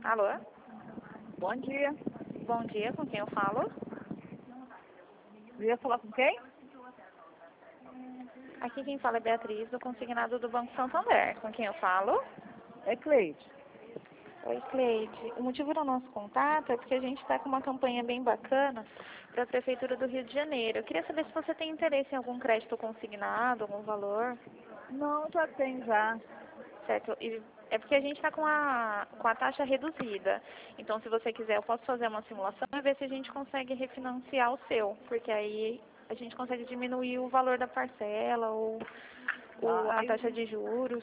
Alô? Bom dia. Bom dia, com quem eu falo? Eu ia falar com quem? Aqui quem fala é Beatriz, do consignado do Banco Santander. Com quem eu falo? É Cleide. Oi, Cleide. O motivo do nosso contato é porque a gente está com uma campanha bem bacana para a Prefeitura do Rio de Janeiro. Eu queria saber se você tem interesse em algum crédito consignado, algum valor, Não, já tem já. certo? E é porque a gente está com a taxa reduzida. Então, se você quiser, eu posso fazer uma simulação e ver se a gente consegue refinanciar o seu, porque aí a gente consegue diminuir o valor da parcela ou a Aí, taxa de juros.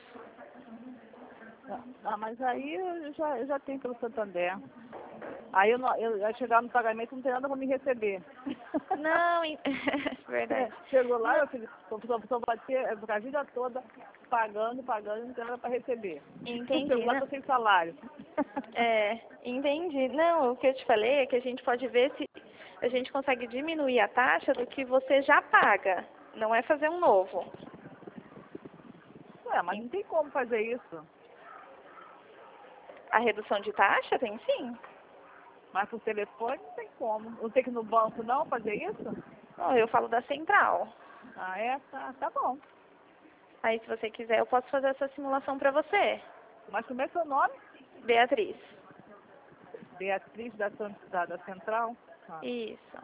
mas aí eu já tenho pelo Santander. Aí eu chegar no pagamento não tem nada para me receber. Não, verdade. Chegou lá, Não, meu filho, só bater a vida toda pagando, não tem nada para receber. entendi, Chegou lá, né? tô sem salário. Entendi. Não, o que eu te falei é que a gente pode ver se a gente consegue diminuir a taxa do que você já paga. Não é fazer um novo. Ué, mas não tem como fazer isso. A redução de taxa tem sim. Mas por telefone não tem como. Não tem que ir no banco não fazer isso? Não, eu falo da central. Ah, é? Tá bom. Aí, se você quiser, eu posso fazer essa simulação para você. Mas como é seu nome? Beatriz. Beatriz da Central? Ah. Isso.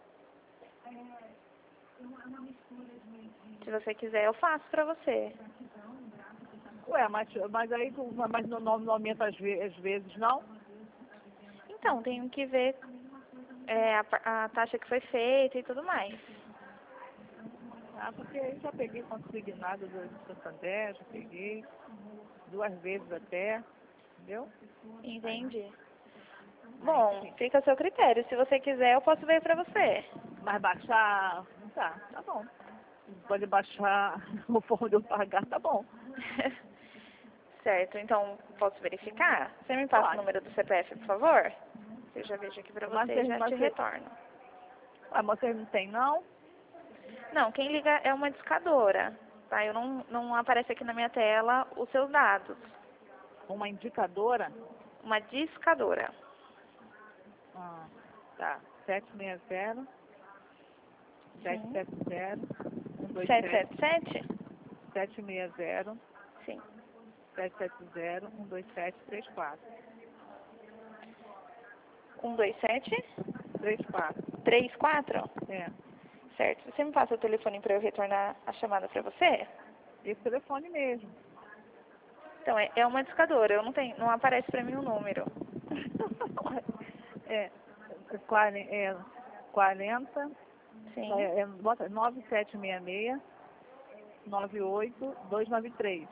Se você quiser, eu faço para você. Ué, mas aí mas não aumenta às vezes, não? Então, tenho que ver a taxa que foi feita e tudo mais. Ah, porque eu já peguei consignado do Santander, já peguei 2 vezes até, entendeu? Entendi. Aí, Bom, sim. fica a seu critério. Se você quiser, eu posso ver para você. Mas baixar, tá bom. Pode baixar o forma de eu pagar, tá bom. Certo, então posso verificar? Você me passa o Pode. número do CPF, por favor? Eu já vejo aqui para Mas você e vocês, já mas te vocês, retorno. mas vocês não tem, não? Não, quem liga é uma discadora, tá? Eu não aparece aqui na minha tela os seus dados. Uma indicadora? Uma discadora. Ah, tá. 760 Sim. 770 127 777? 760 Sim. 770 12734. 127 34. 34? É. Certo. Você me passa o telefone para eu retornar a chamada para você? Esse telefone mesmo. Então, é uma discadora. Eu não aparece para mim o número. É, 40, Sim. bota 9766 98293.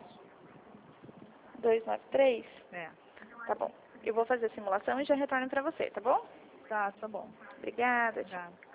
293? É, Tá bom. Eu vou fazer a simulação e já retorno para você, tá bom? tá bom. Obrigada, tchau. Tá.